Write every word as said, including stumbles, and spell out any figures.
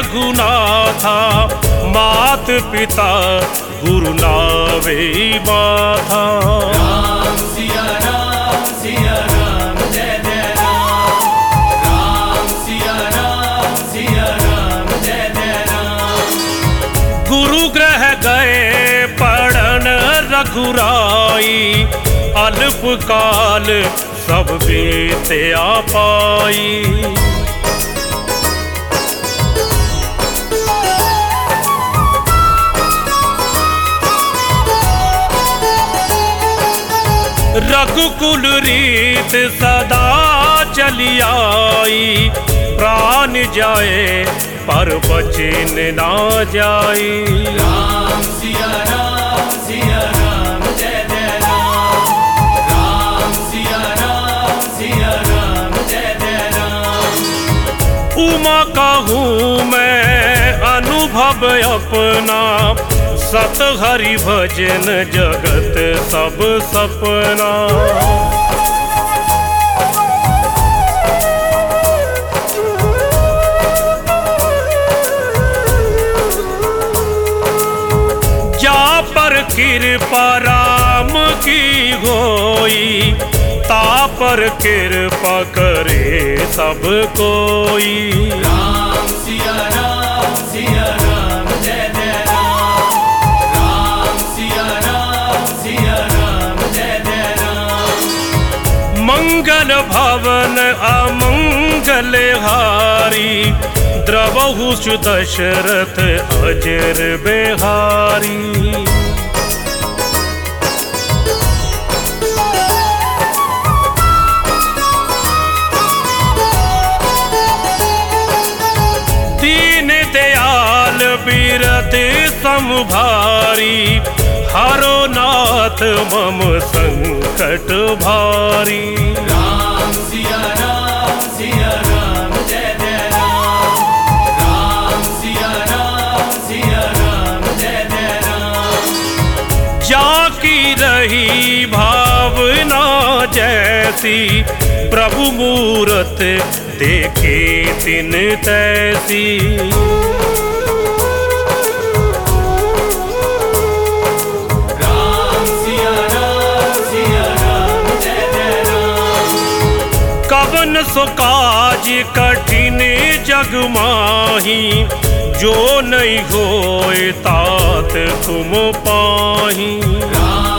रघुनाथा, मात पिता गुरु नावे माथा। राम सिया राम सिया राम जय जय राम, राम सिया राम सिया राम जय जय राम। गुरु ग्रह गए पढ़न रघुराई, अल्प काल सब बीत्या पाई। रघुकुल रीत सदा चली आई, प्राण जाए पर बचन ना जाई। राम सिया राम सिया राम जय जय राम, राम सिया राम सिया राम जय जय राम। उमा कहूँ मैं अनुभव अपना, सत हरि भजन जगत सब सपना। जा पर कृपा राम की होई, ता पर कृपा करे सब कोई। राम सिया राम सिया राम जय जय राम, राम सिया राम सिया राम जय जय राम। मंगल भवन अमंगल हारी, द्रवहु दशरथ अजर बेहारी। दीन दयाल बिरत समभारी, हरो नाथ मम संकट भारी। राम सिया राम सिया राम जय जय राम, राम सिया राम सिया राम जय जय राम। जाकी रही भावना जैसी, प्रभु मूरत देखे तिन तैसी। राम सिया राम सिया राम जय जय राम। कवन सो काज कठिन जग माही, जो नहीं होए तात तुम पाही। राम